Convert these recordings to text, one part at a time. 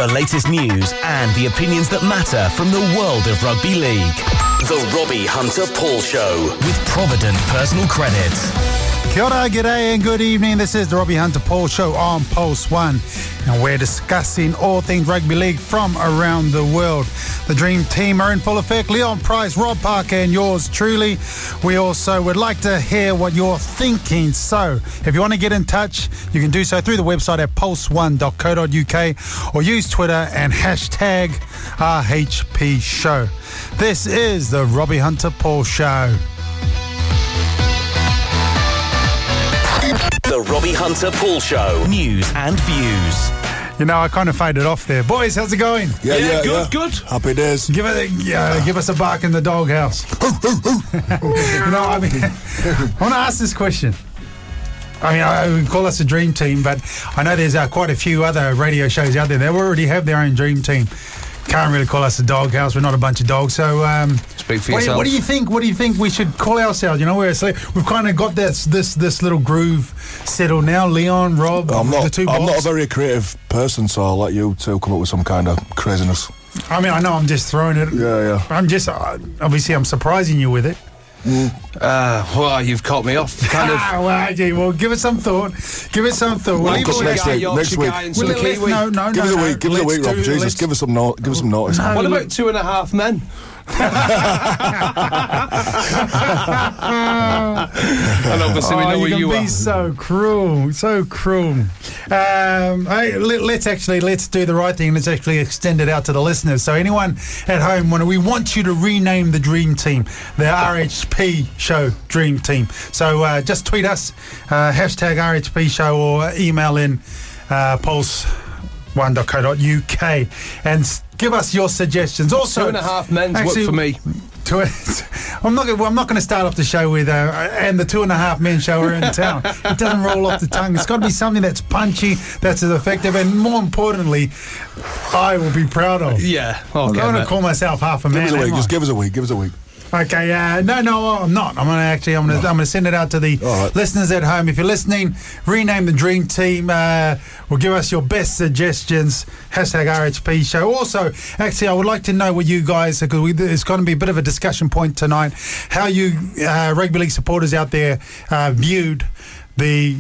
The latest news and the opinions that matter from the world of rugby league. The Robbie Hunter-Paul Show with Provident Personal Credit. Kia ora, g'day and good evening. This is the Robbie Hunter-Paul Show on Pulse 1. And we're discussing all things rugby league from around the world. The Dream Team are in full effect. Leon Price, Rob Parker and yours truly. We also would like to hear what you're thinking. So if you want to get in touch, you can do so through the website at pulse1.co.uk or use Twitter and hashtag RHP Show. This is the Robbie Hunter-Paul Show. The Robbie Hunter-Paul Show. News and views. You know, I kind of faded off there. Boys, how's it going? Yeah, good. Happy days. Give us a bark in the doghouse. You know, I mean, I want to ask this question. I mean, I would call us a dream team, but I know there's quite a few other radio shows out there that already have their own dream team. Can't really call us a doghouse. We're not a bunch of dogs. So, speak for yourself. What do you think? What do you think we should call ourselves? You know, we've kind of got this little groove settled now. Leon, Rob, the two bots. I'm not a very creative person, so I'll let you two come up with some kind of craziness. I mean, I know I'm just throwing it. Yeah. I'm just obviously I'm surprising you with it. Well, you've caught me off. Kind of. Well, give it some thought. Well, next week. No. Give us a week, Rob. Jesus, give us some notice. No. What about 2.5 Men? And obviously we know where you are. So cruel. Let's do the right thing. Let's actually extend it out to the listeners. So anyone at home, we want you to rename the Dream Team, the RHP Show Dream Team. So just tweet us, hashtag RHP Show, or email in pulse1.co.uk and give us your suggestions. Also, 2.5 Men's work for me. I'm not going to start off the show with and the 2.5 Men show are in town. It doesn't roll off the tongue. It's got to be something that's punchy, that's as effective, and more importantly, I will be proud of. Yeah, okay, I'm going to call myself half a man. Give us a week. Okay, no, I'm not. I'm going to send it out to the listeners at home. If you're listening, rename the Dream Team. Or give us your best suggestions. Hashtag RHP Show. Also, actually, I would like to know what you guys, because it's going to be a bit of a discussion point tonight, how you rugby league supporters out there viewed the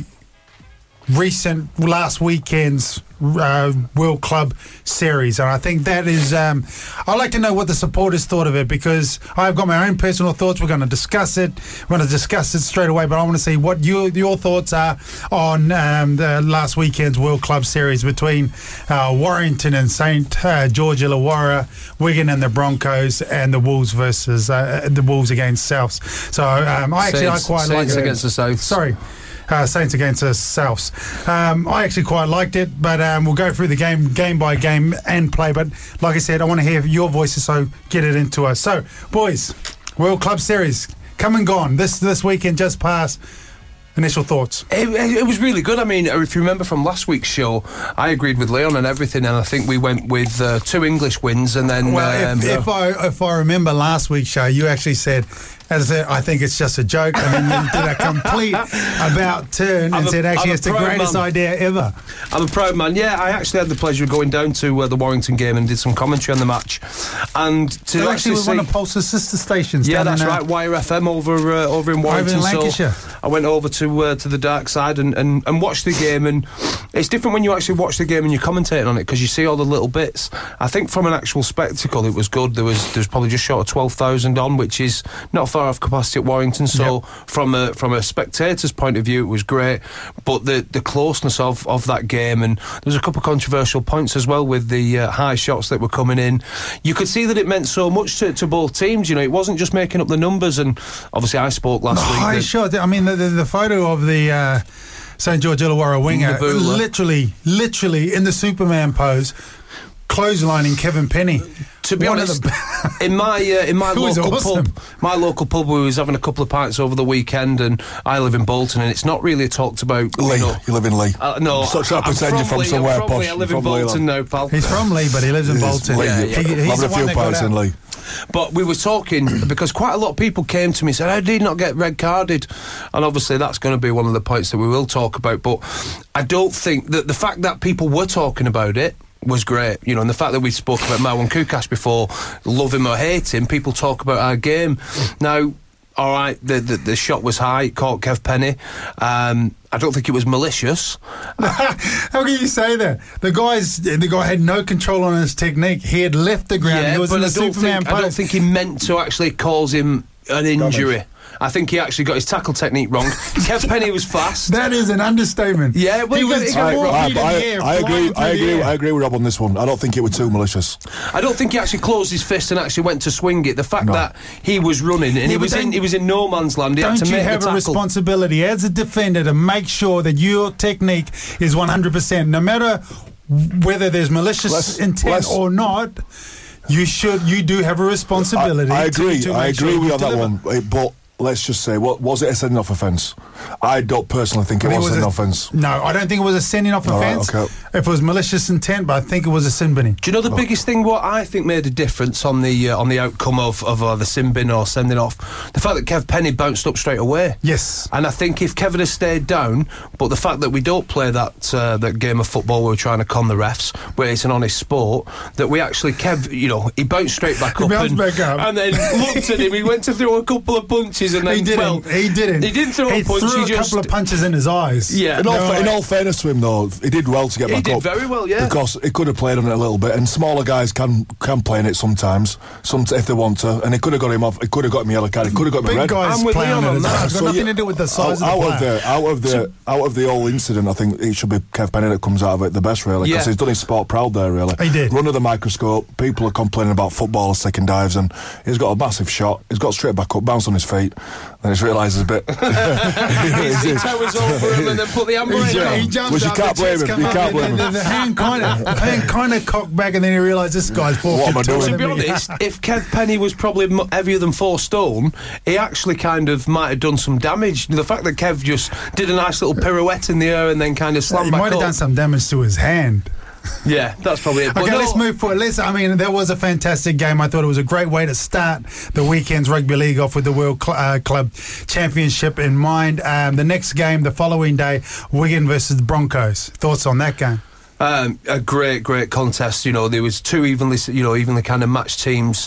recent last weekend's World Club Series, and I think that is I'd like to know what the supporters thought of it, because I've got my own personal thoughts. We're going to discuss it straight away, but I want to see what your thoughts are on the last weekend's World Club Series between Warrington and St. George Illawarra, Wigan and the Broncos, and the Wolves versus the Wolves against Souths. So I quite like it. Against the Souths. Sorry. Saints against the Souths. I actually quite liked it, but we'll go through the game by game and play. But like I said, I want to hear your voices, so get it into us. So, boys, World Club Series, come and gone. This weekend just passed. Initial thoughts? It was really good. I mean, if you remember from last week's show, I agreed with Leon and everything, and I think we went with 2 English wins, and then... Well, if I remember last week's show, you actually said... As I said, I think it's just a joke, and then you did a complete about turn and said, actually, it's the greatest idea ever. I'm a proud man. Yeah, I actually had the pleasure of going down to the Warrington game and did some commentary on the match. And to actually one of Pulse's sister stations. Yeah, that's right, Wire FM over in Warrington. Over in Lancashire. So I went over to the dark side and watched the game, and it's different when you actually watch the game and you're commentating on it, because you see all the little bits. I think from an actual spectacle, it was good. There was probably just short of 12,000 on, which is not far off capacity at Warrington, so from a spectator's point of view, it was great. But the closeness of that game, and there was a couple of controversial points as well with the high shots that were coming in. You could see that it meant so much to both teams. You know, it wasn't just making up the numbers. And obviously, I spoke last week. High shot. I mean, the photo of the St. George Illawarra winger, literally in the Superman pose, clotheslining Kevin Penny. To be honest, in my local pub, we was having a couple of pints over the weekend, and I live in Bolton, and it's not really talked about. Lee, you live in Lee? No, stop trying to pretend you're from somewhere posh. I live in Bolton now, pal. He's from Lee, but he lives in Bolton. He's a few pints in Lee. But we were talking because quite a lot of people came to me and said, "How did he not get red carded?" And obviously that's going to be one of the points that we will talk about. But I don't think that the fact that people were talking about it was great, you know, and the fact that we spoke about Marwan Kukash before, love him or hate him, people talk about our game. Now, all right, the shot was high, it caught Kev Penny. I don't think it was malicious. How can you say that? The guy had no control on his technique. He had left the ground. Yeah, he was but in the Superman pose. I don't think he meant to actually cause him an injury. I think he actually got his tackle technique wrong. Kev Penny was fast. That is an understatement. Yeah, well, I agree with Rob on this one. I don't think it was too malicious. I don't think he actually closed his fist and actually went to swing it. The fact that he was running and he was in no man's land. He had to make the tackle. Don't you have a responsibility as a defender to make sure that your technique is 100%, no matter whether there's malicious intent or not? You do have a responsibility. I agree. To I agree with you on that deliver. one. But let's just say, what was it a sending off offence? I don't personally think it was a sending off offence. No, I don't think it was a sending off offence. Right, okay. If it was malicious intent, but I think it was a sin binning. Do you know the biggest thing? What I think made a difference on the outcome of the sin bin or sending off, the fact that Kev Penny bounced up straight away. Yes, and I think if Kevin had stayed down, but the fact that we don't play that game of football where we're trying to con the refs, where it's an honest sport, that we actually he bounced straight back up, and then looked at him. He went to throw a couple of punches and then he didn't. He didn't throw a punch. He threw a couple of punches in his eyes. Yeah. In all fairness to him, though, he did well to get back up. He did very well, yeah. Because he could have played on it a little bit, and smaller guys can play in it sometimes, if they want to. And he could have got him off. He could have got him yellow card. He could have got him red. Big guys playing on it. It's got nothing to do with the size of the player. Out of the whole incident, I think it should be Kev Penny that comes out of it the best, really, because he's done his sport proud there, really. He did. Run of the microscope. People are complaining about footballers taking dives, and he's got a massive shot. He's got straight back up, bounce on his feet, then he's realised a bit. He towers over him and then put the handbrake on. He jumps up, can't blame him. You can't blame him. The hand kind of cocked back, and then he realised this guy's What am I doing? To be honest, if Kev Penny was probably heavier than 4 stone, he actually kind of might have done some damage. The fact that Kev just did a nice little pirouette in the air and then kind of slammed back up. He might have done some damage to his hand. Yeah, that's probably it. Okay, let's move forward. That was a fantastic game. I thought it was a great way to start the weekend's rugby league off with the World Club Championship in mind. The next game, the following day, Wigan versus the Broncos. Thoughts on that game? A great contest. You know, there was 2 evenly kind of matched teams.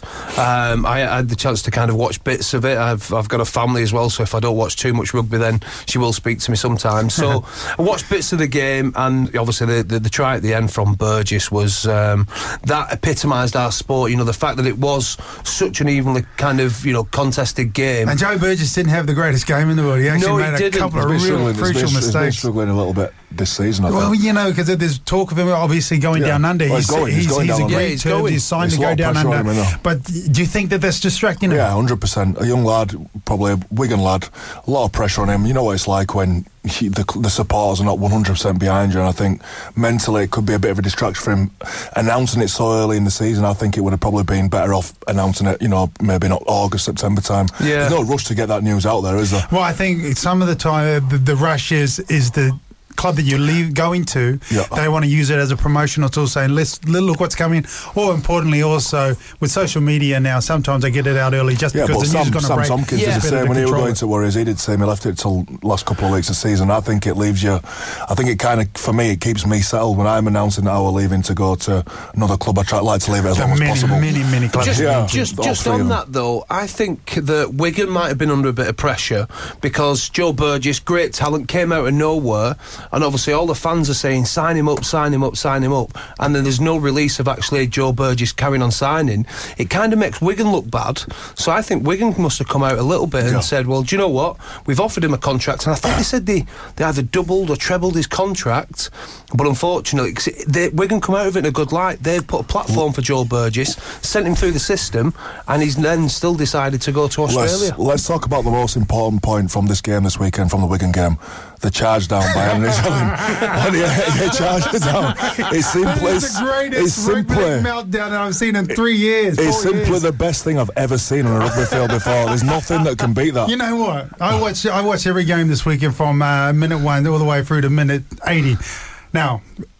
I had the chance to kind of watch bits of it. I've got a family as well, so if I don't watch too much rugby, then she will speak to me sometimes. So I watched bits of the game, and obviously the try at the end from Burgess was that epitomised our sport. You know, the fact that it was such an evenly kind of contested game. And Joe Burgess didn't have the greatest game in the world. He actually made a couple of real crucial mistakes. He's been struggling a little bit this season, I think. Well, because there's talk of him obviously going down under. Well, he's agreed to. He's signed to go down under. But do you think that that's distracting him? Yeah, 100%. A young lad, probably a Wigan lad, a lot of pressure on him. You know what it's like when the supporters are not 100% behind you, and I think mentally it could be a bit of a distraction for him. Announcing it so early in the season, I think it would have probably been better off announcing it, maybe not August, September time. Yeah. There's no rush to get that news out there, is there? Well, I think some of the time the rush is the club that you're going to, they want to use it as a promotional tool, saying let's look what's coming. Or importantly, also with social media now, sometimes they get it out early just because the news is going to break. Sam Tomkins did the same when he was going to Warriors. He did say he left it till last couple of weeks of season. I think it leaves you. I think it kind of, for me, it keeps me settled when I'm announcing that we're leaving to go to another club. I like to leave it as long as possible. Many clubs. Just on that though, I think that Wigan might have been under a bit of pressure because Joe Burgess, great talent, came out of nowhere. And obviously all the fans are saying sign him up, sign him up, sign him up, and then there's no release of actually Joe Burgess carrying on signing. It kind of makes Wigan look bad. So I think Wigan must have come out a little bit and said, well, do you know what, we've offered him a contract, and I think they said they either doubled or trebled his contract, but unfortunately Wigan come out of it in a good light. They've put a platform for Joe Burgess, sent him through the system, and he's then still decided to go to Australia. Let's talk about the most important point from this game this weekend, from the Wigan game. The charge down by Henry Zellin. He charged it down. It's simply the greatest rugby meltdown that I've seen in 3 years. It's simply the best thing I've ever seen on a rugby field before. There's nothing that can beat that. You know what? I watch every game this weekend from minute 1 all the way through to minute 80. Now,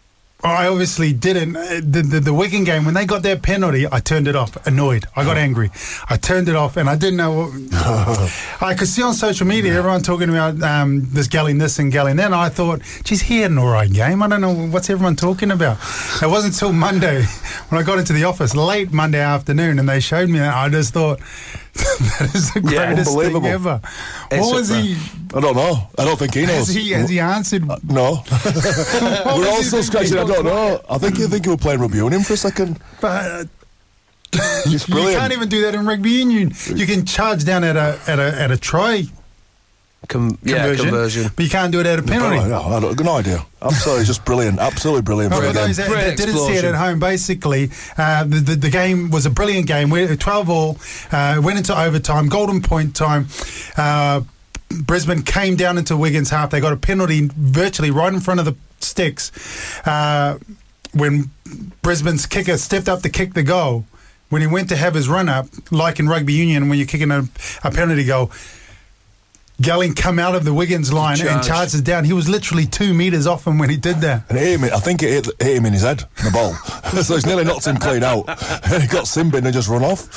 I obviously didn't. The Wigan game, when they got their penalty, I turned it off, annoyed. I got angry. I turned it off, and I didn't know. I could see on social media everyone talking about this Galling this and Galling that, and I thought, geez, he had an all right game. I don't know what's everyone talking about. It wasn't until Monday when I got into the office, late Monday afternoon, and they showed me that. I just thought, that is the greatest thing ever. What was he? I don't know. I don't think he knows. Has he answered? No. We're also scratching. I don't know. I think you were playing rugby union for a second. But it's brilliant. You can't even do that in rugby union. You can charge down at a try. Conversion. But you can't do it at a penalty. No, I don't, no idea. I'm sorry, it's just brilliant. Absolutely brilliant. For those that didn't see it at home, basically, the game was a brilliant game. 12-all, went into overtime, golden point time. Brisbane came down into Wigan's half. They got a penalty virtually right in front of the sticks when Brisbane's kicker stepped up to kick the goal. When he went to have his run-up, like in rugby union, when you're kicking a penalty goal, Galling come out of the Wiggins line and charges down. He was literally 2 metres off him when he did that. And I think it hit him in his head, the ball. So it's nearly knocked him clean out. And he got sin bin and just run off.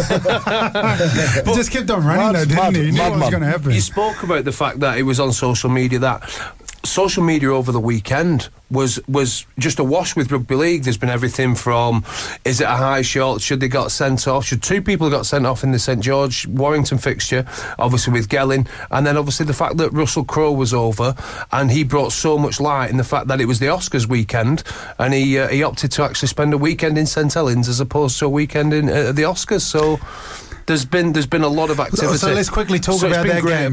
He just kept on running though, didn't he? He knew what was going to happen. You spoke about the fact that it was on social media, that social media over the weekend was just awash with rugby league. There's been everything from, is it a high shot? Should they got sent off? Should two people have got sent off in the St George Warrington fixture? Obviously with Gelling, and then obviously the fact that Russell Crowe was over, and he brought so much light in the fact that it was the Oscars weekend, and he opted to actually spend a weekend in St Helens as opposed to a weekend in the Oscars. So There's been a lot of activity. So let's quickly talk about that game.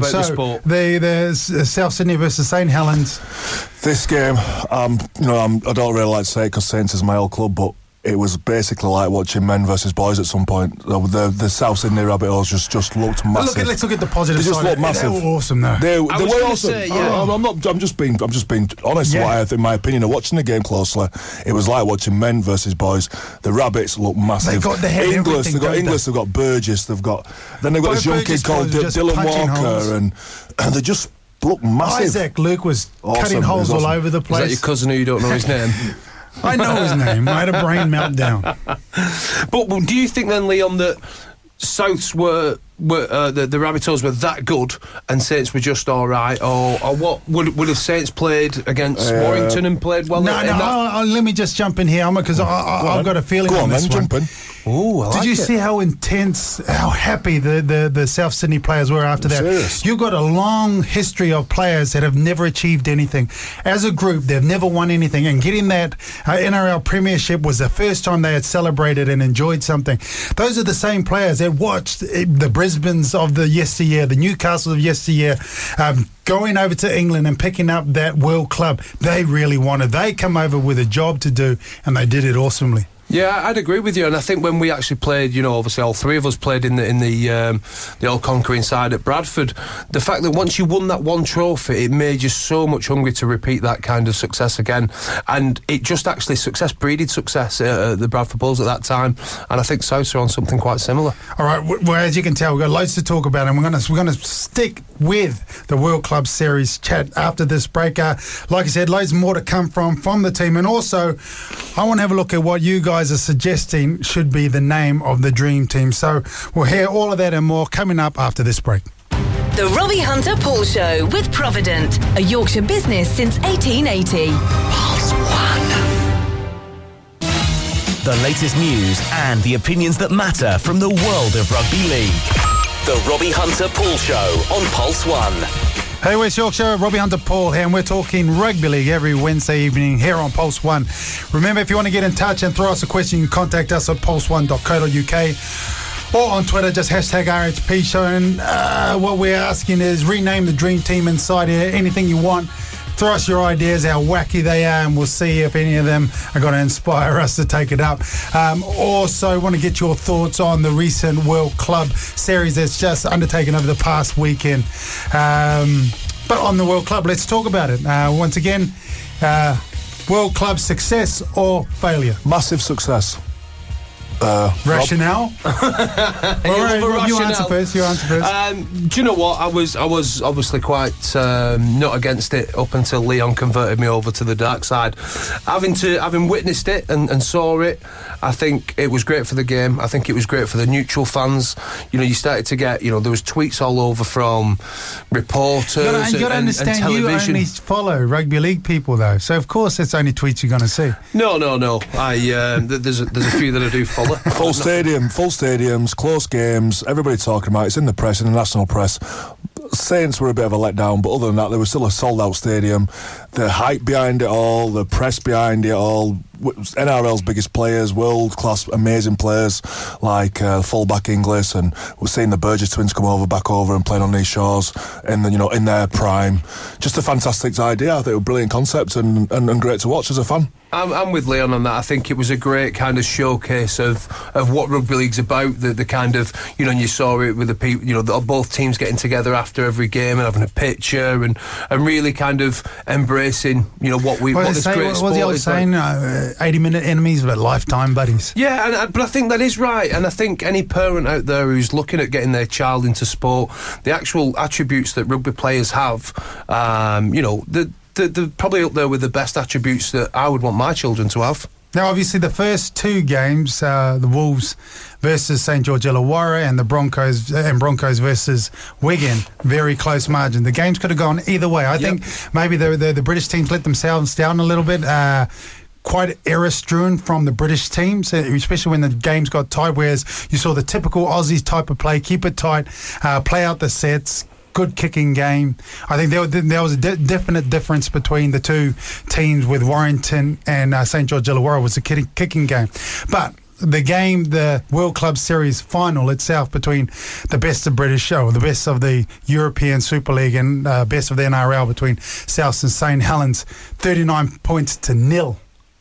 The South Sydney versus St Helens. This game, I don't really like to say it because Saints is my old club, but it was basically like watching men versus boys at some point. The South Sydney Rabbitohs just looked massive. Let's look at the positive side. They just looked massive. They were awesome, though. They were awesome. I'm just being honest. Yeah. What I think, my opinion of watching the game closely, it was like watching men versus boys. The Rabbits look massive. They got the head. Inglis, they've got Burgess, they've got this young kid called Dylan Walker, and they just look massive. Isaac Luke was cutting holes all over the place. Is that your cousin who you don't know his name? I know his name. I had a brain meltdown. But do you think then, Leon, that Souths were the Rabbitohs were that good and Saints were just all right, or what would have Saints played against Warrington and played well? Let me just jump in here, because I've got a feeling on this one. Jump in. Ooh, Did you see how intense, how happy the South Sydney players were after that? Serious. You've got a long history of players that have never achieved anything. As a group, they've never won anything, and getting that NRL premiership was the first time they had celebrated and enjoyed something. Those are the same players that watched the Brisbanes of the yesteryear, the Newcastles of yesteryear, going over to England and picking up that world club they really wanted. They come over with a job to do, and they did it awesomely. Yeah, I'd agree with you, and I think when we actually played, obviously all three of us played in the all-conquering side at Bradford, the fact that once you won that one trophy, it made you so much hungry to repeat that kind of success again, and it just actually success breeded success at the Bradford Bulls at that time, and I think Souths are on something quite similar. All right, well, as you can tell, we've got loads to talk about, and we're going to stick with the World Club Series chat after this break. Like I said, loads more to come from the team, and also I want to have a look at what you guys are suggesting should be the name of the dream team. So we'll hear all of that and more coming up after this break. The Robbie Hunter Paul Show with Provident, a Yorkshire business since 1880. Pulse One. The latest news and the opinions that matter from the world of rugby league. The Robbie Hunter Paul Show on Pulse One. Hey, West Yorkshire, Robbie Hunter Paul here, and we're talking rugby league every Wednesday evening here on Pulse One. Remember, if you want to get in touch and throw us a question, you can contact us at pulse1.co.uk or on Twitter, just hashtag RHP Show. And what we're asking is rename the dream team inside here, anything you want. Throw us your ideas, how wacky they are, and we'll see if any of them are going to inspire us to take it up. Also, want to get your thoughts on the recent World Club Series that's just undertaken over the past weekend. But on the World Club, let's talk about it. Once again, World Club success or failure? Massive success. Rationale? All right, Rob, you answer first. You answer first. Do you know what? I was obviously quite not against it up until Leon converted me over to the dark side. Having witnessed it and saw it, I think it was great for the game. I think it was great for the neutral fans. You know, you started to get, there was tweets all over from reporters you got to understand, and television. You only follow rugby league people, though. So, of course, it's only tweets you're going to see. No. There's a few that I do follow. Full stadiums, close games, everybody talking about it. It's in the press, in the national press. Saints were a bit of a letdown, but other than that, there was still a sold-out stadium. The hype behind it all, the press behind it all, NRL's biggest players, world-class, amazing players like fullback Inglis, and we're seeing the Burgess twins come back over and playing on these shores in their prime. Just a fantastic idea. I think it was a brilliant concept and great to watch as a fan. I'm with Leon on that. I think it was a great kind of showcase of what rugby league's about. The kind of, and you saw it with the people, both teams getting together after every game and having a picture and really kind of embracing, what this great sport is. What's the old saying? 80-minute enemies, but lifetime buddies. Yeah, but I think that is right. And I think any parent out there who's looking at getting their child into sport, the actual attributes that rugby players have, they're probably up there with the best attributes that I would want my children to have. Now, obviously, the first two games, the Wolves versus St George Illawarra and the Broncos versus Wigan, very close margin. The games could have gone either way. I think maybe the British teams let themselves down a little bit. Quite error-strewn from the British teams, especially when the games got tight, whereas you saw the typical Aussies type of play, keep it tight, play out the sets, good kicking game. I think there was a definite difference between the two teams with Warrington and St George Illawarra was the kicking game. But the World Club Series final itself between the best of the best of the European Super League and best of the NRL between Souths and St Helens, 39 points to nil.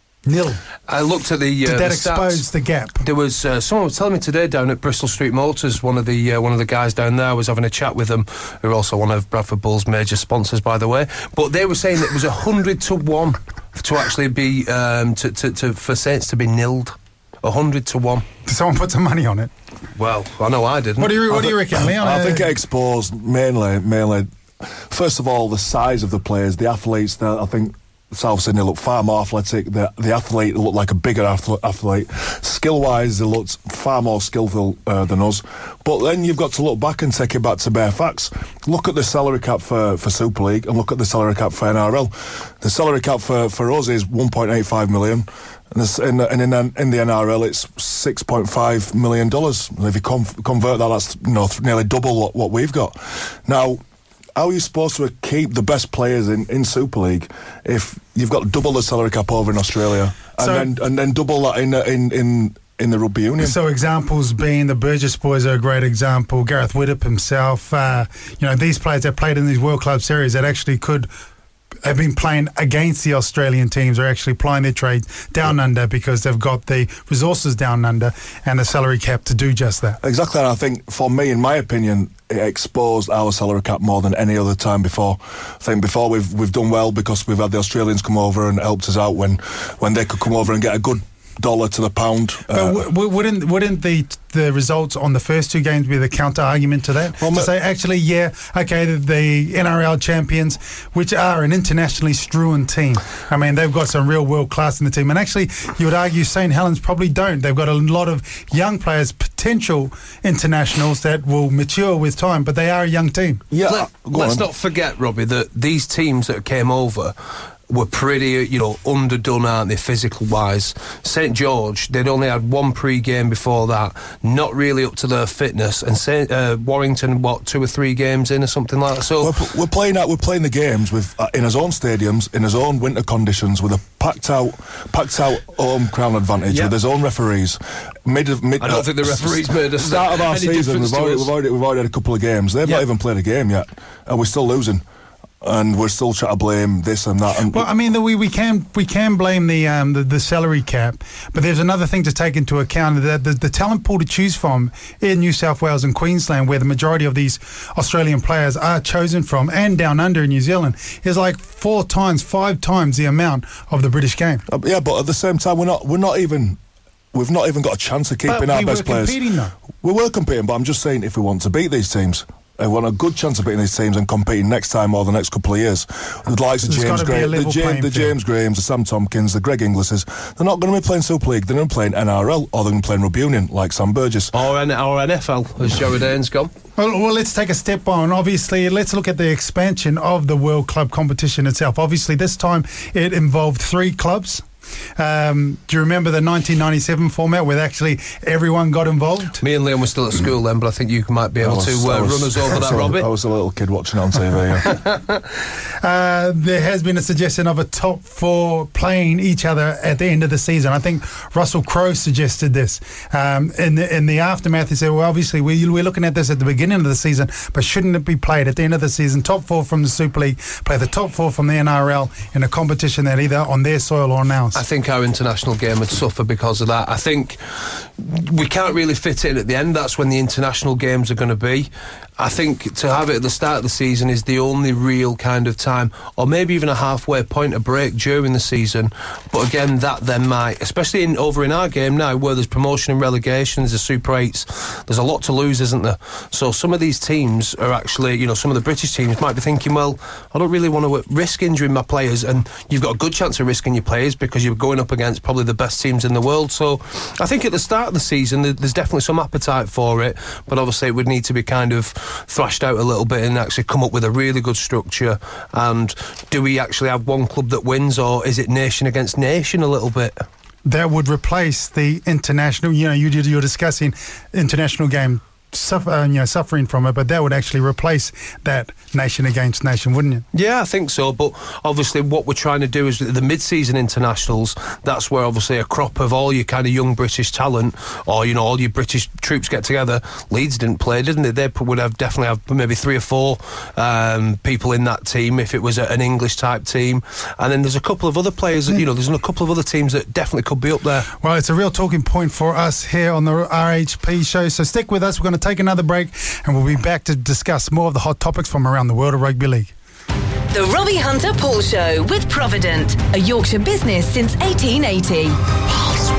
I looked at the Did that the expose stats. the gap? There was someone was telling me today down at Bristol Street Motors, one of the guys down there was having a chat with them, who are also one of Bradford Bull's major sponsors, by the way. But they were saying that it was 100 to 1 to actually be for Saints to be nilled. 100 to 1. Did someone put some money on it? Well, I know I didn't. What do you reckon, Leon? I think it exposed mainly, first of all, the size of the players, the athletes. I think South Sydney looked far more athletic. The athlete looked like a bigger athlete. Skill-wise, they looked far more skillful than us. But then you've got to look back and take it back to bare facts. Look at the salary cap for Super League and look at the salary cap for NRL. The salary cap for us is $1.85 million. And in the NRL, it's $6.5 million. And if you convert that, that's nearly double what we've got. Now, how are you supposed to keep the best players in Super League if you've got double the salary cap over in Australia and then double that in the rugby union? So examples being the Burgess boys are a great example. Gareth Widdop himself. These players that played in these World Club Series that actually could have been playing against the Australian teams are actually plying their trade down under because they've got the resources down under and the salary cap to do just that. Exactly, and I think for me, in my opinion, it exposed our salary cap more than any other time before. I think before we've done well because we've had the Australians come over and helped us out when they could come over and get a good dollar to the pound. But wouldn't the results on the first two games be the counter argument to that? Well, to say, actually, the NRL champions, which are an internationally strewn team. I mean, they've got some real world class in the team. And actually, you would argue St Helens probably don't. They've got a lot of young players, potential internationals that will mature with time, but they are a young team. Yeah. Let's not forget, Robbie, that these teams that came over were pretty, underdone, aren't they, physical-wise. St George, they'd only had one pre-game before that, not really up to their fitness, and Warrington, 2 or 3 games in or something like that. So we're playing the games with in his own stadiums, in his own winter conditions, with a packed out home crowd advantage, with his own referees. I don't think the referees made a start of our season. We've already had a couple of games. They've not even played a game yet, and we're still losing. And we're still trying to blame this and that. Well, I mean, we can blame the salary cap, but there's another thing to take into account, that the talent pool to choose from in New South Wales and Queensland, where the majority of these Australian players are chosen from, and down under in New Zealand, is like 5 times the amount of the British game. Yeah, but at the same time, we're not even we've not even got a chance of keeping our best players. We were competing, but I'm just saying, if we want to beat these teams, we want a good chance of beating these teams and competing next time or the next couple of years. The likes of James Graham, the James Grahams, the Sam Tompkins, the Greg Inglis's, they're not going to be playing Super League, they're going to be playing NRL, or they're going to be playing Rugby Union, like Sam Burgess. Or NFL, as Joe Dane's gone. Well, let's take a step on. Obviously, let's look at the expansion of the World Club competition itself. Obviously, this time it involved 3 clubs. Do you remember the 1997 format where actually everyone got involved? Me and Liam were still at school then, but I think you might be able to run us over that, Robbie. I was a little kid watching it on TV. There has been a suggestion of a top 4 playing each other at the end of the season. I think Russell Crowe suggested this. In the aftermath, he said, well, obviously we're looking at this at the beginning of the season, but shouldn't it be played at the end of the season? Top 4 from the Super League play the top 4 from the NRL in a competition that either on their soil or on ours. I think our international game would suffer because of that. I think we can't really fit it in at the end. That's when the international games are going to be. I think to have it at the start of the season is the only real kind of time, or maybe even a halfway point of break during the season. But again, that then might, especially over in our game now, where there's promotion and relegation, there's the Super 8s, there's a lot to lose, isn't there? So some of these teams are actually, some of the British teams might be thinking, well, I don't really want to risk injuring my players, and you've got a good chance of risking your players because you're going up against probably the best teams in the world. So I think at the start of the season, there's definitely some appetite for it, but obviously it would need to be kind of thrashed out a little bit and actually come up with a really good structure. And do we actually have one club that wins, or is it nation against nation a little bit? That would replace the international, you're discussing international game suffering from it, but that would actually replace that nation against nation, wouldn't it? Yeah, I think so. But obviously what we're trying to do is the mid-season internationals, that's where obviously a crop of all your kind of young British talent, or all your British troops get together. Leeds didn't play, didn't they? They would definitely have maybe 3 or 4 people in that team if it was an English type team. And then there's a couple of other players that, there's a couple of other teams that definitely could be up there. Well, it's a real talking point for us here on the RHP show, so stick with us. We're going to take another break and we'll be back to discuss more of the hot topics from around the world of rugby league. The Robbie Hunter Paul Show with Provident, a Yorkshire business since 1880. Pulse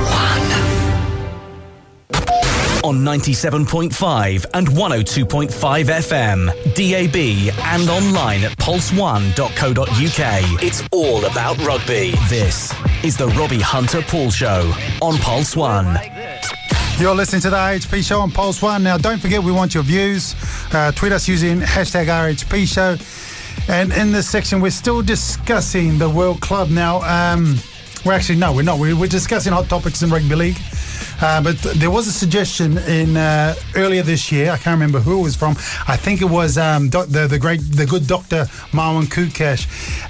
1 on 97.5 and 102.5 FM, DAB and online at pulse1.co.uk. It's all about rugby. This is the Robbie Hunter Paul Show on Pulse 1. You're listening to the RHP Show on Pulse 1. Now, don't forget, we want your views. Tweet us using hashtag RHP Show. And in this section, we're still discussing the World Club. Now, we're not. We're discussing hot topics in rugby league. But there was a suggestion in earlier this year. I can't remember who it was from. I think it was the good Dr. Marwan Kukash.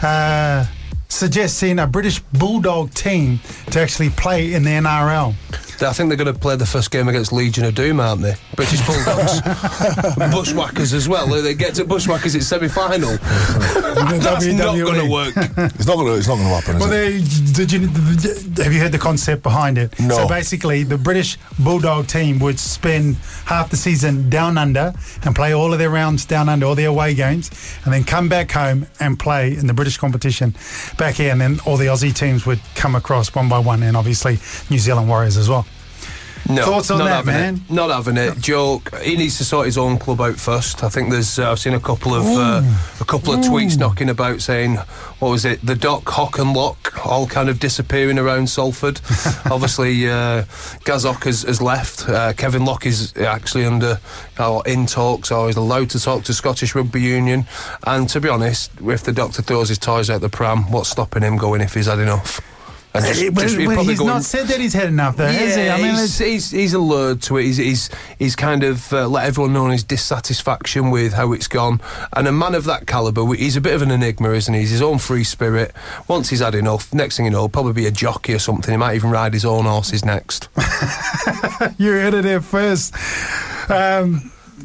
Suggesting a British Bulldog team to actually play in the NRL. I think they're going to play the first game against Legion of Doom, aren't they? British Bulldogs. Bushwhackers as well. They get to Bushwhackers at semi-final. That's not going to work. It's not going to happen, have you heard the concept behind it? No. So basically, the British Bulldog team would spend half the season down under and play all of their rounds down under, all their away games, and then come back home and play in the British competition back here, and then all the Aussie teams would come across one by one, and obviously New Zealand Warriors as well. No, thoughts on that, man? Not having it. Joe, he needs to sort his own club out first. I think there's. I've seen a couple of tweets knocking about saying, what was it? The Dock, Hock and Lock, all kind of disappearing around Salford. Obviously, Gazok has left. Kevin Locke is actually in talks, or is allowed to talk to Scottish Rugby Union. And to be honest, if the Doctor throws his toys out the pram, what's stopping him going if he's had enough? But he's not said that he's had enough, though, has he? I mean, he's allured to it. He's kind of let everyone know his dissatisfaction with how it's gone. And a man of that calibre, he's a bit of an enigma, isn't he? He's his own free spirit. Once he's had enough, next thing you know, he'll probably be a jockey or something. He might even ride his own horses next. You heard it here first.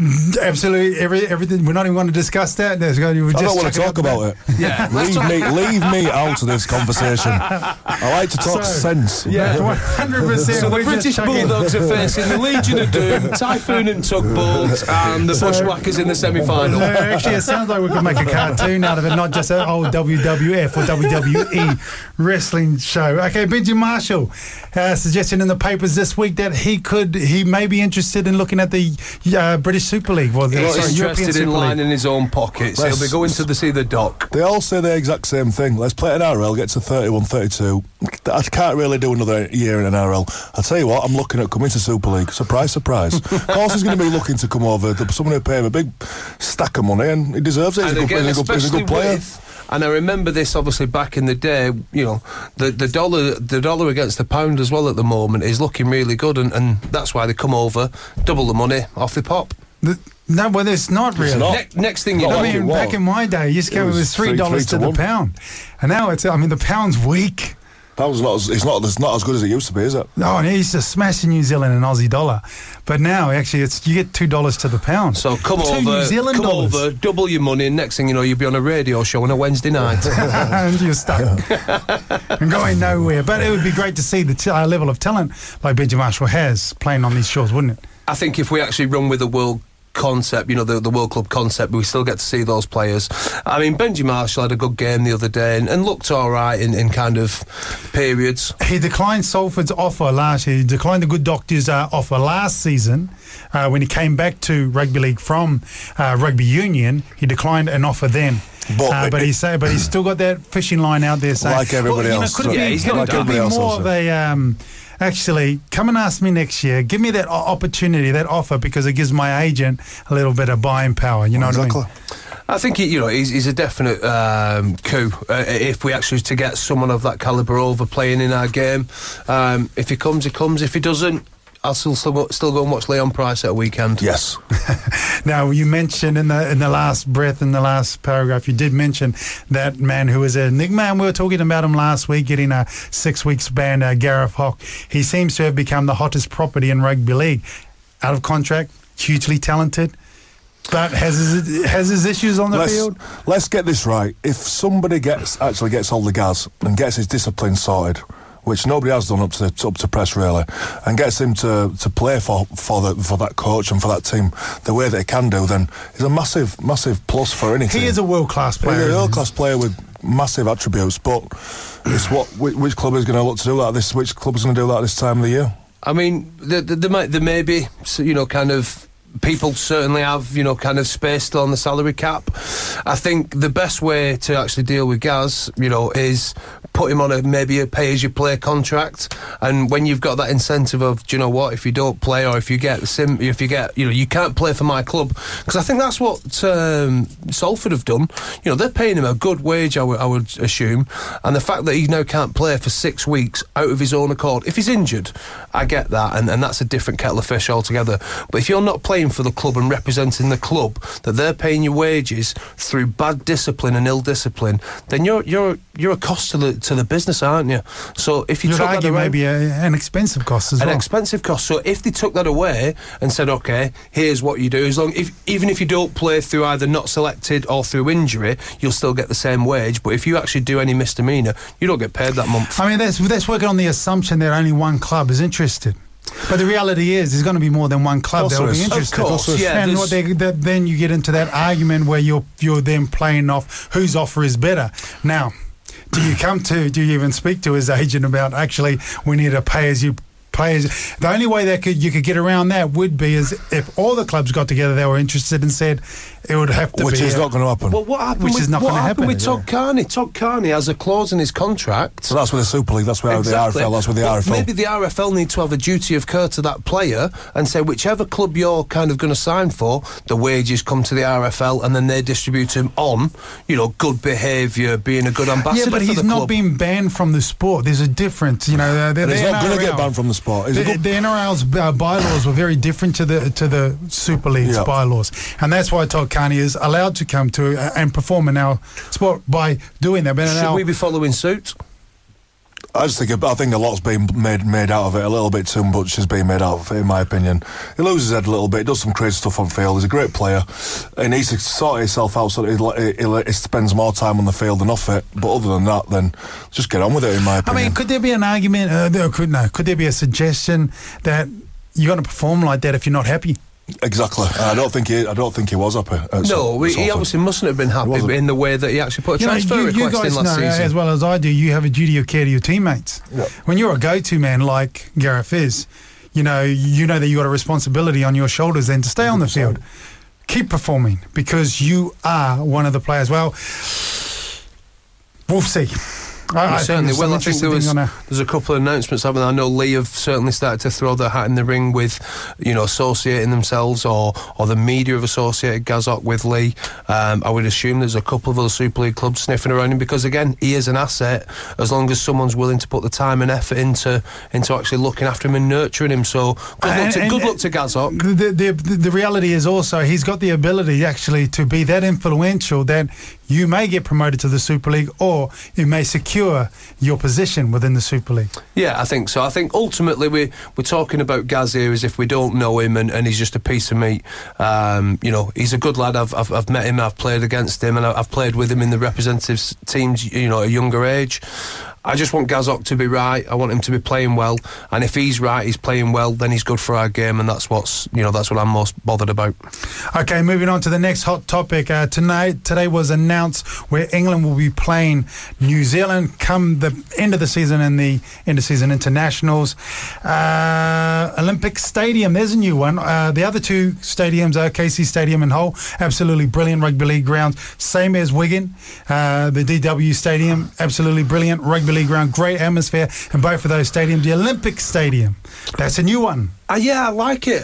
Absolutely, everything. We're not even going to discuss that. I don't want to talk about it. Yeah, leave me out of this conversation. I like to talk sense. Yeah, 100%. So the British Bulldogs are facing the Legion of Doom, Typhoon and Tugboat, and the Bushwhackers in the semi-final. Actually, it sounds like we could make a cartoon out of it, not just an old WWF or WWE wrestling show. Okay, Benji Marshall suggestion in the papers this week that he may be interested in looking at the British Super League. Well, he's interested in lining his own pockets. He'll be going to see the dock. They all say the exact same thing. Let's play an NRL, get to 31, 32. I can't really do another year in an NRL. I'll tell you what, I'm looking at coming to Super League. Surprise, surprise. Of course he's going to be looking to come over. Someone who pay him a big stack of money, and he deserves it. He's a good player. And I remember this obviously back in the day. You know, the dollar against the pound as well at the moment is looking really good, and that's why they come over, double the money off the pop. No, well, it's not really. Next thing you know, I mean, back in my day, you used to go, it was $3 to the pound, and now the pound's weak. Pound's not as good as it used to be, is it? No, and it used to smash New Zealand and Aussie dollar, but now actually you get $2 to the pound. So come over, double your money, and next thing you know, you'll be on a radio show on a Wednesday night, and you're stuck and going nowhere. But it would be great to see the level of talent like Benji Marshall has playing on these shores, wouldn't it? I think if we actually run with the world concept, the World Club concept, we still get to see those players. I mean, Benji Marshall had a good game the other day and looked all right in kind of periods. He declined Salford's offer last year. He declined the Good Doctors offer last season when he came back to rugby league from rugby union. He declined an offer then. But he's still got that fishing line out there saying, like everybody else. Could it be more of a actually, come and ask me next year. Give me that opportunity, that offer, because it gives my agent a little bit of buying power. You know what I mean? I think he's a definite coup if we actually to get someone of that calibre over playing in our game. If he comes, he comes. If he doesn't, I'll still go and watch Leon Price at a weekend. Yes. Now, you mentioned in the last breath, in the last paragraph, you did mention that man who was a nickman. We were talking about him last week, getting a 6 weeks ban, Gareth Hock. He seems to have become the hottest property in rugby league. Out of contract, hugely talented, but has his issues on the field. Let's get this right. If somebody gets hold of gas and gets his discipline sorted, which nobody has done up to press really, and gets him to play for that coach and for that team the way that he can do, then he's a massive plus for any team. He is a world-class player. He's a world-class player with massive attributes, but it's which club is going to look to do that this? Which club is going to do that this time of the year? I mean, there may be, kind of. People certainly have, kind of space still on the salary cap. I think the best way to actually deal with Gaz, is put him on maybe a pay-as-you-play contract. And when you've got that incentive of, do you know what, if you don't play or if you can't play for my club, because I think that's what Salford have done. They're paying him a good wage, I would assume. And the fact that he now can't play for 6 weeks out of his own accord, if he's injured, I get that, and that's a different kettle of fish altogether. But if you're not playing for the club and representing the club, that they're paying you wages through bad discipline and ill discipline, then you're a cost to the business, aren't you? So if you took that away, maybe an expensive cost as well. An expensive cost. So if they took that away and said, okay, here's what you do, even if you don't play through either not selected or through injury, you'll still get the same wage. But if you actually do any misdemeanour, you don't get paid that month. I mean, that's working on the assumption that only one club is interested. But the reality is, there's going to be more than one club that will be interested. Of course, yeah. And then you get into that argument where you're then playing off whose offer is better. Now, do you even speak to his agent about, actually, we need to pay as you players? The only way that you could get around that would be is if all the clubs got together, they were interested and said it would have to which is not going to happen. Well, what happened with Todd Carney? Todd Carney has a clause in his contract. So that's with the Super League, that's with the RFL, that's with the RFL. Maybe the RFL need to have a duty of care to that player and say whichever club you're kind of going to sign for, the wages come to the RFL and then they distribute them on, good behaviour, being a good ambassador. Yeah, but he's not being banned from the sport. There's a difference, he's not going to get banned from the sport. The NRL's bylaws were very different to the Super League's bylaws, and that's why Todd Carney is allowed to come to and perform in our sport by doing that. But should we be following suit? I think a lot's been made out of it. A little bit too much has been made out of it, in my opinion. He loses his head a little bit, does some crazy stuff on field. He's a great player. He needs to sort himself out so that he spends more time on the field than off it. But other than that, then just get on with it, in my opinion. I mean, could there be an argument, could there be a suggestion that you're going to perform like that if you're not happy? Exactly. I don't think he was happy. No, he obviously mustn't have been happy in the way that he actually put a transfer request in last season. As well as I do, you have a duty of care to your teammates. Yeah. When you're a go-to man like Gareth is, you know that you got a responsibility on your shoulders then to stay on the field. Keep performing because you are one of the players. Well, we'll see. Certainly. Well, I think there's a couple of announcements. I know Lee have certainly started to throw their hat in the ring with, associating themselves or the media have associated Gazok with Lee. I would assume there's a couple of other Super League clubs sniffing around him because, again, he is an asset as long as someone's willing to put the time and effort into actually looking after him and nurturing him. So good luck to Gazok. The reality is also he's got the ability actually to be that influential that you may get promoted to the Super League or you may secure your position within the Super League. Yeah, I think so. I think ultimately we're talking about Gaz here as if we don't know him and he's just a piece of meat. He's a good lad. I've met him, I've played against him and I've played with him in the representative teams, at a younger age. I just want Gazok to be right. I want him to be playing well, and if he's right, he's playing well, then he's good for our game, and that's what I'm most bothered about. Okay, moving on to the next hot topic. Today was announced where England will be playing New Zealand come the end of the season and the end of season internationals. Olympic Stadium, there's a new one. The other two stadiums are KC Stadium and Hull, absolutely brilliant rugby league grounds, same as Wigan. The DW Stadium, absolutely brilliant rugby league ground, great atmosphere in both of those stadiums. The Olympic Stadium, that's a new one. Yeah, I like it.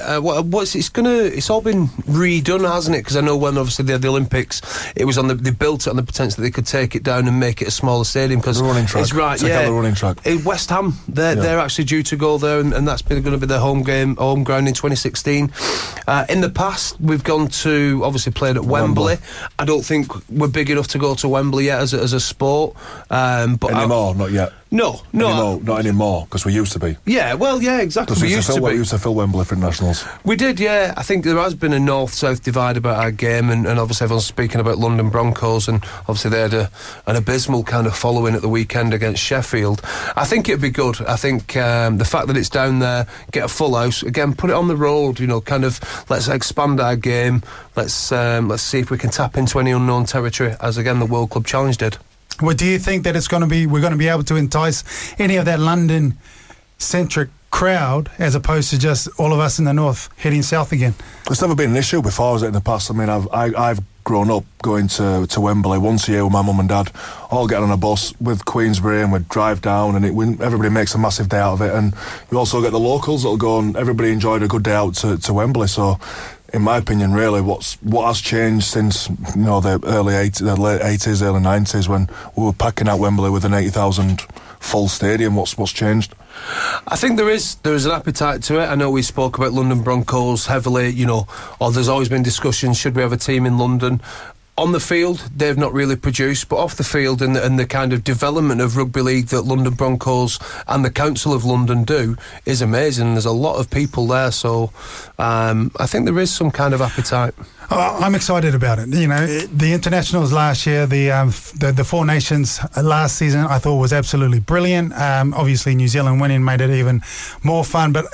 It's all been redone, hasn't it? Because I know when obviously they had the Olympics, they built it on the potential that they could take it down and make it a smaller stadium. Because the running track. It's right, the running track. West Ham, they're actually due to go there, and that's going to be their home ground in 2016. In the past, we've gone to obviously played at Wembley. I don't think we're big enough to go to Wembley yet as a sport. But anymore, not yet. No, not anymore, because we used to be. Yeah, well, yeah, exactly. We used to fill Wembley for internationals. We did, yeah. I think there has been a north-south divide about our game, and obviously everyone's speaking about London Broncos, and obviously they had an abysmal kind of following at the weekend against Sheffield. I think it'd be good. I think the fact that it's down there, get a full house, again, put it on the road, kind of let's expand our game. Let's see if we can tap into any unknown territory, as again the World Club Challenge did. Well, do you think that we're going to be able to entice any of that London-centric crowd as opposed to just all of us in the north heading south again? It's never been an issue before, has it, in the past? I mean, I've grown up going to Wembley once a year with my mum and dad, all getting on a bus with Queensbury, and we'd drive down, and everybody makes a massive day out of it. And we also get the locals that'll go, and everybody enjoyed a good day out to Wembley. So, in my opinion, really, what has changed since the early 80s, the late 80s, early 90s, when we were packing out Wembley with an 80,000 full stadium? What's changed? I think there is an appetite to it. I know we spoke about London Broncos heavily, or there's always been discussions, should we have a team in London? On the field, they've not really produced, but off the field and the kind of development of rugby league that London Broncos and the Council of London do is amazing. There's a lot of people there, so I think there is some kind of appetite. I'm excited about it. The internationals last year, the Four Nations last season, I thought was absolutely brilliant. Obviously, New Zealand winning made it even more fun, but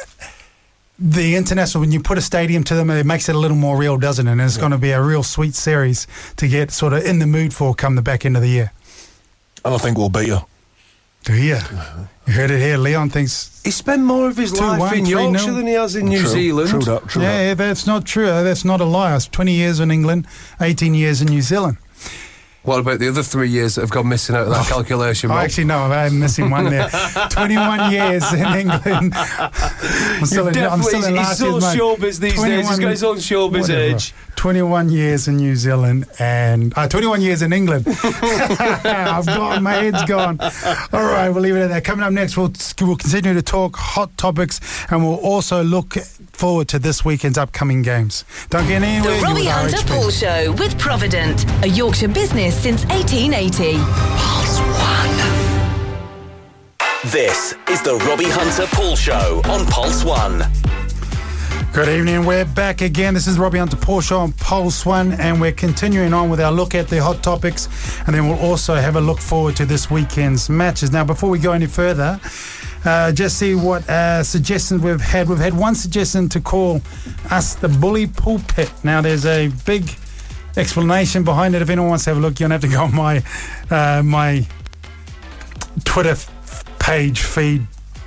the international, when you put a stadium to them, it makes it a little more real, doesn't it? And it's going to be a real sweet series to get sort of in the mood for come the back end of the year. And I think we'll beat you. Do you? You heard it here. Leon thinks he spent more of his life in Yorkshire than he has in New Zealand. True that. That's not true. That's not a lie. I was 20 years in England, 18 years in New Zealand. What about the other 3 years that have gone missing out of that calculation? Actually, no, I'm missing one there. 21 years in England. I'm still in last year's mode. Showbiz these days. He's got his own showbiz age. 21 years in New Zealand and 21 years in England. My head's gone. All right, we'll leave it at that. Coming up next, we'll continue to talk hot topics, and we'll also look forward to this weekend's upcoming games. Don't get anywhere. The Robbie Hunter Paul Show with Provident, a Yorkshire business since 1880. Pulse 1. This is the Robbie Hunter Paul Show on Pulse 1. Good evening, we're back again. This is Robbie Hunter Paul Show on Pulse 1, and we're continuing on with our look at the hot topics, and then we'll also have a look forward to this weekend's matches. Now, before we go any further, just see what suggestions we've had. We've had one suggestion to call us the bully pulpit. Now, there's a big explanation behind it. If anyone wants to have a look, you're going to have to go on my Twitter page, feed,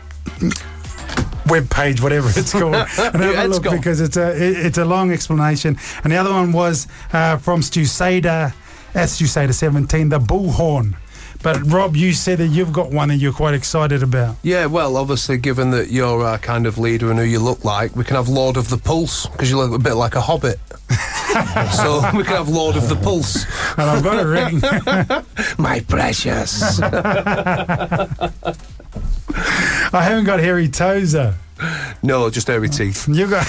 web page, whatever it's called, and have a look because it's a long explanation. And the other one was from Stusader, at Stusader17, the bullhorn. But Rob, you said that you've got one that you're quite excited about. Yeah, well, obviously, given that you're our kind of leader and who you look like, we can have Lord of the Pulse, because you look a bit like a hobbit. So we can have Lord of the Pulse. And I've got a ring. My precious. I haven't got hairy toes, though. No, just hairy teeth. You got.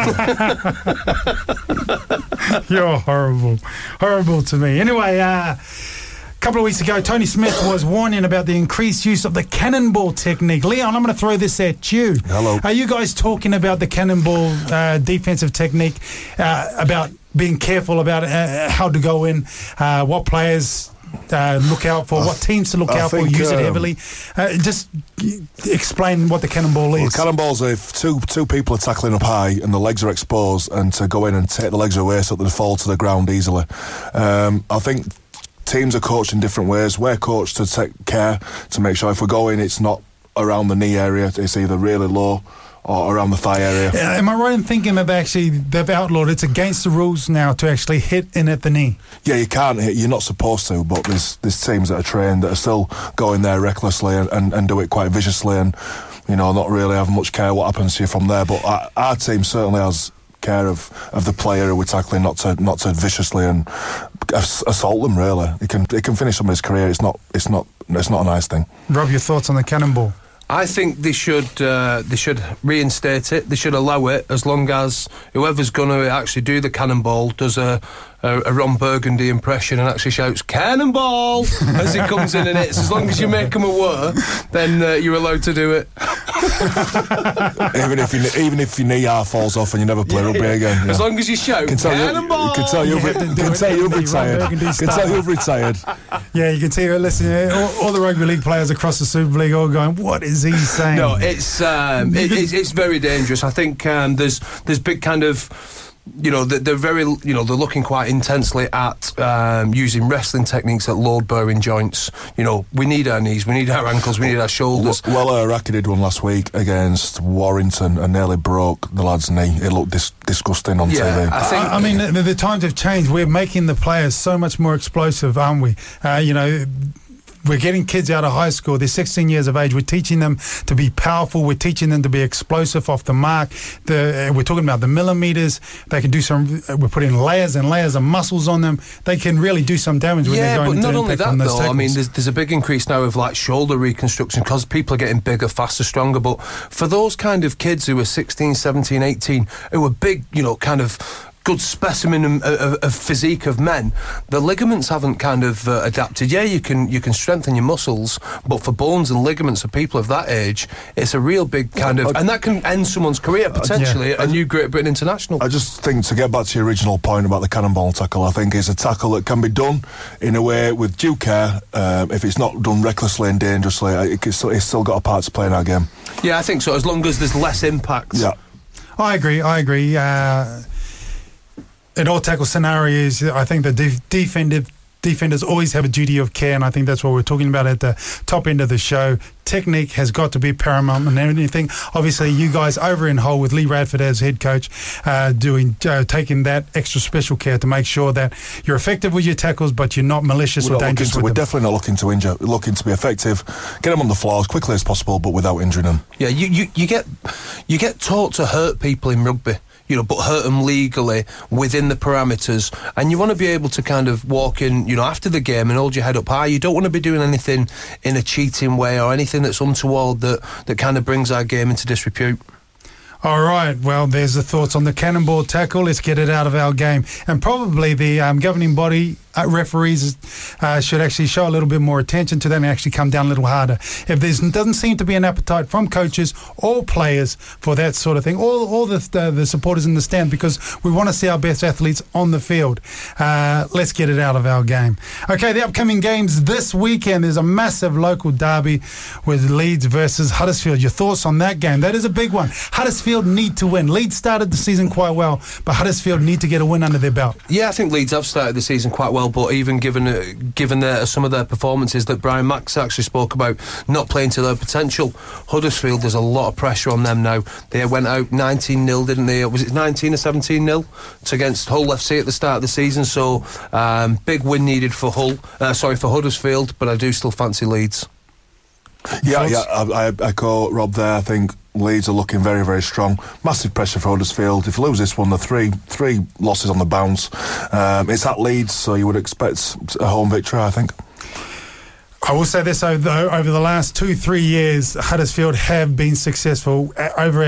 You're horrible to me. Anyway, a couple of weeks ago, Tony Smith was warning about the increased use of the cannonball technique. Leon, I'm going to throw this at you. Hello. Are you guys talking about the cannonball defensive technique, about being careful about how to go in, what players look out for, what teams to look out for, use it heavily? Just explain what the cannonball is. Well, cannonballs are if two people are tackling up high and the legs are exposed, and to go in and take the legs away so that they fall to the ground easily. I think teams are coached in different ways. We're coached to take care to make sure if we're going, it's not around the knee area, it's either really low or around the thigh area. Am I right in thinking that actually they've outlawed, it's against the rules now to actually hit in at the knee? Yeah, you can't hit, you're not supposed to, but there's teams that are trained that are still going there recklessly and do it quite viciously, and not really have much care what happens to you from there. But our team certainly has care of the player who we're tackling, not to viciously and assault them. Really, it can finish somebody's career. It's not a nice thing. Rob, your thoughts on the cannonball? I think they should reinstate it. They should allow it, as long as whoever's going to actually do the cannonball does a Ron Burgundy impression and actually shouts "Cannonball" as he comes in and hits. As long as you make them aware, then you're allowed to do it. even if your knee half falls off and you never play rugby again. Yeah. As long as you shout "Cannonball," can tell you've retired. Yeah, you can see. Listen, all the rugby league players across the Super League all going, "What is he saying?" No, it's very dangerous. I think there's big kind of. They're very, they're looking quite intensely at using wrestling techniques at load-bearing joints. We need our knees, we need our ankles, we need our shoulders. Well, Raki did one last week against Warrington and nearly broke the lad's knee. It looked disgusting on TV. I mean, the times have changed. We're making the players so much more explosive, aren't we? We're getting kids out of high school. They're 16 years of age. We're teaching them to be powerful. We're teaching them to be explosive off the mark. We're talking about the millimeters. They can do we're putting layers and layers of muscles on them. They can really do some damage when they're going into impact on those tackles. Yeah, but not only that, though. I mean, there's a big increase now of shoulder reconstruction because people are getting bigger, faster, stronger. But for those kind of kids who are 16, 17, 18, who are big, kind of good specimen of physique of men, the ligaments haven't kind of adapted. Yeah, you can strengthen your muscles, but for bones and ligaments of people of that age, it's a real big kind of, and that can end someone's career potentially at a new Great Britain international. I just think, to get back to your original point about the cannonball tackle, I think it's a tackle that can be done in a way with due care. If it's not done recklessly and dangerously, it's still got a part to play in our game. Yeah, I think so, as long as there's less impact. Yeah, I agree. In all tackle scenarios, I think the defenders always have a duty of care, and I think that's what we're talking about at the top end of the show. Technique has got to be paramount in anything. Obviously, you guys over in Hull with Lee Radford as head coach, taking that extra special care to make sure that you're effective with your tackles, but you're not malicious or dangerous with them. We're definitely not looking to injure. We're looking to be effective, get them on the floor as quickly as possible, but without injuring them. Yeah, you get taught to hurt people in rugby. But hurt them legally within the parameters, and you want to be able to kind of walk in, after the game and hold your head up high. You don't want to be doing anything in a cheating way or anything that's untoward that kind of brings our game into disrepute. All right, well, there's the thoughts on the cannonball tackle. Let's get it out of our game. And probably the governing body referees should actually show a little bit more attention to that and actually come down a little harder. If there doesn't seem to be an appetite from coaches or players for that sort of thing, all the supporters in the stand, because we want to see our best athletes on the field. Let's get it out of our game. Okay, the upcoming games this weekend, there's a massive local derby with Leeds versus Huddersfield. Your thoughts on that game? That is a big one. Huddersfield need to win. Leeds started the season quite well, but Huddersfield need to get a win under their belt. Yeah, I think Leeds have started the season quite well, but even given some of their performances that Brian Max actually spoke about, not playing to their potential, Huddersfield, there's a lot of pressure on them now. They went out 19-0, didn't they? Was it 19 or 17-0 against Hull FC at the start of the season? So big win needed for Huddersfield, but I do still fancy Leeds. I echo Rob there. I think Leeds are looking very, very strong. Massive pressure for Huddersfield. If you lose this one, the three losses on the bounce. It's at Leeds, so you would expect a home victory, I think. I will say this, though, over the last 2-3 years, Huddersfield have been successful over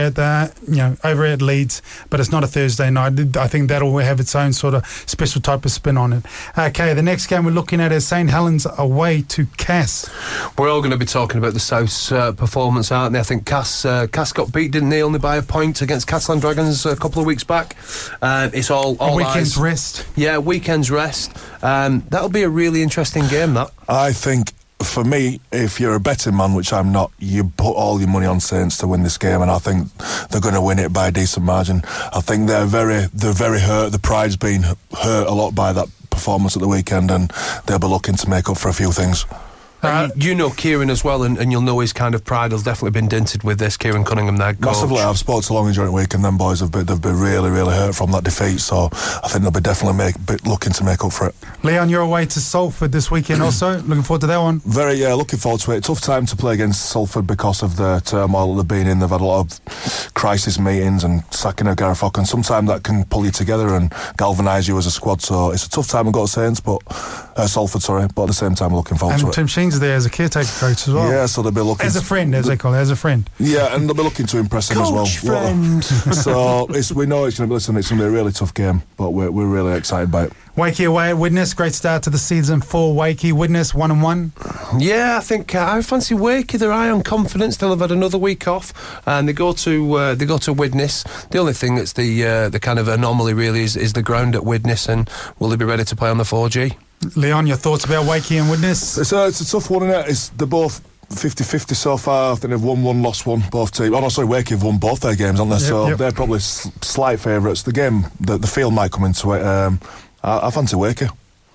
at Leeds, but it's not a Thursday night. I think that'll have its own sort of special type of spin on it. Okay, the next game we're looking at is St Helens away to Cass. We're all going to be talking about the South's performance, aren't they? I think Cass got beat, didn't they, only by a point against Catalan Dragons a couple of weeks back. It's all a weekend's eyes. Rest. Yeah, weekend's rest. That'll be a really interesting game, that. I think, for me, if you're a betting man, which I'm not, you put all your money on Saints to win this game, and I think they're going to win it by a decent margin. I think they're very hurt. The pride's been hurt a lot by that performance at the weekend, and they'll be looking to make up for a few things. You know Kieran as well, and you'll know his kind of pride has definitely been dented with this. Kieran Cunningham, their coach. Massively. I've spoken to Longy during the week, and them boys they've been really, really hurt from that defeat. So I think they'll be definitely looking to make up for it. Leon, you're away to Salford this weekend also. Looking forward to that one. Looking forward to it. Tough time to play against Salford because of the turmoil they've been in. They've had a lot of crisis meetings and sacking of Gareth Hock, and sometimes that can pull you together and galvanise you as a squad. So it's a tough time to go to Saints, but Salford, but at the same time, looking forward to it. And Tim Sheen's there as a caretaker coach as well. Yeah, so they'll be looking as a friend, as they call it, as a friend. Yeah, and they'll be looking to impress him as well. Friend. So we know it's going to be a really tough game, but we're really excited by it. Wakey away at Widnes, great start to the season for Wakey. Widnes 1-1. Yeah, I think I fancy Wakey. They're high on confidence. They'll have had another week off, and they go to Widnes. The only thing that's the kind of anomaly really is the ground at Widnes, and will they be ready to play on the 4G? Leon, your thoughts about Wakey and Widnes? It's a tough one, isn't it? They're both 50-50 so far. I think they've won one, lost one, both teams. Wakey have won both their games, haven't they? They're probably slight favourites. The game, the field might come into it. I fancy Wakey.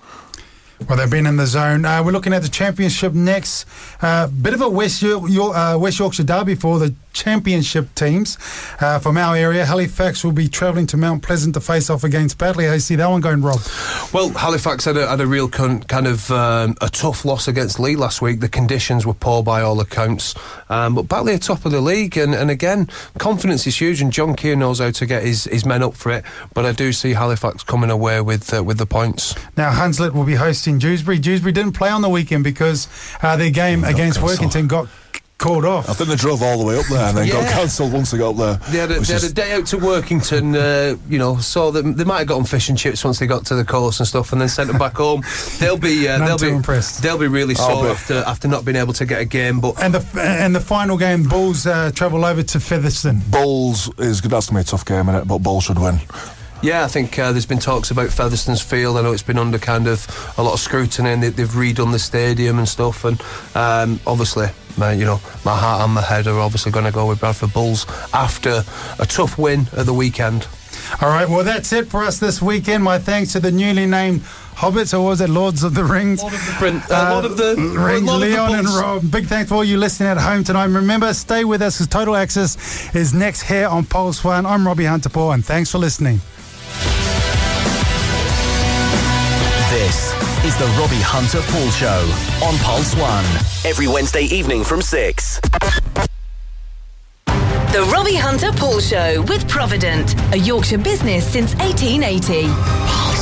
Well, they've been in the zone. We're looking at the Championship next. Bit of a West Yorkshire derby for the Championship teams from our area. Halifax will be travelling to Mount Pleasant to face off against Batley. How do you see that one going, Rob? Well, Halifax had a real kind of a tough loss against Leigh last week. The conditions were poor by all accounts, but Batley are top of the league, and again, confidence is huge, and John Keir knows how to get his men up for it. But I do see Halifax coming away with the points. Now, Hunslet will be hosting Dewsbury. Dewsbury didn't play on the weekend because their game against Workington got called off. I think they drove all the way up there and then got cancelled once they got up there. They had a day out to Workington, saw that they might have got on fish and chips once they got to the course and stuff, and then sent them back home. They'll be impressed. They'll be really sore after not being able to get a game. But and the final game, Bulls travel over to Featherstone. Bulls that's going to be a tough game, innit? But Bulls should win. Yeah, I think there's been talks about Featherstone's field. I know it's been under kind of a lot of scrutiny, and they've redone the stadium and stuff. And obviously, my heart and my head are obviously going to go with Bradford Bulls after a tough win at the weekend. All right, well, that's it for us this weekend. My thanks to the newly named Hobbits, or was it Lords of the Rings? Lord of the Rings, Leon and Rob. Big thanks for all you listening at home tonight. Remember, stay with us because Total Access is next here on Pulse 1. I'm Robbie Hunter-Paul, and thanks for listening. This is the Robbie Hunter-Paul Show on Pulse 1. Every Wednesday evening from 6. The Robbie Hunter-Paul Show with Provident, a Yorkshire business since 1880. Pulse.